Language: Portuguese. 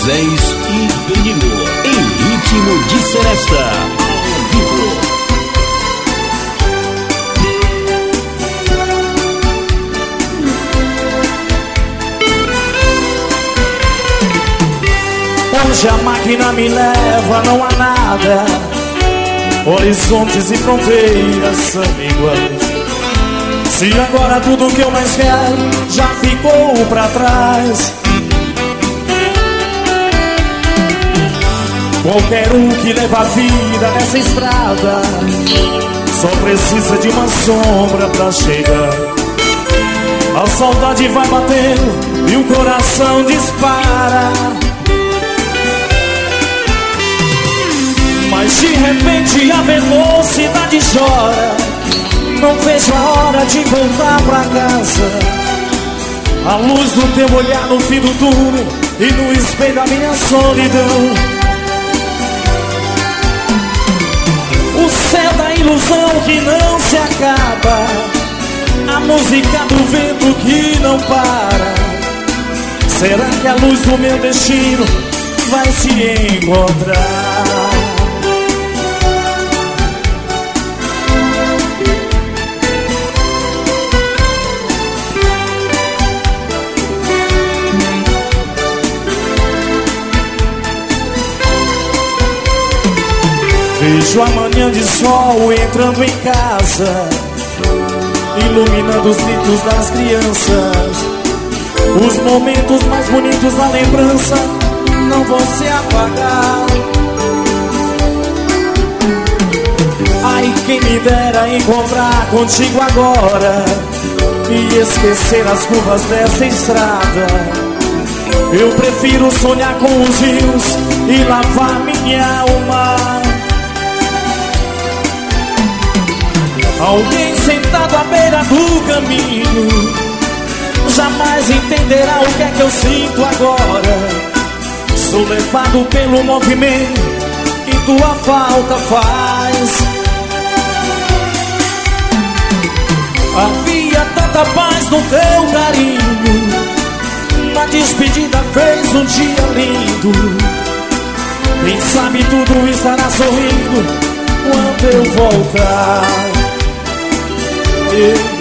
Moisés e Danilo, em ritmo de seresta, ao vivo. Onde a máquina me leva não há nada, horizontes e fronteiras são iguais. Se agora tudo que eu mais quero já ficou pra trás, qualquer um que leva a vida nessa estrada só precisa de uma sombra pra chegar. A saudade vai batendo e o coração dispara, mas de repente a velocidade chora. Não vejo a hora de voltar pra casa. A luz do teu olhar no fim do túnel e no espelho da minha solidão. O céu da ilusão que não se acaba, a música do vento que não para. Será que a luz do meu destino vai se encontrar? Vejo a manhã de sol entrando em casa, iluminando os gritos das crianças. Os momentos mais bonitos da lembrança não vão se apagar. Ai, quem me dera encontrar contigo agora e esquecer as curvas dessa estrada. Eu prefiro sonhar com os rios e lavar minha alma. Alguém sentado à beira do caminho jamais entenderá o que é que eu sinto agora. Sou levado pelo movimento que tua falta faz. Havia tanta paz no teu carinho, na despedida fez um dia lindo. Quem sabe tudo estará sorrindo quando eu voltar.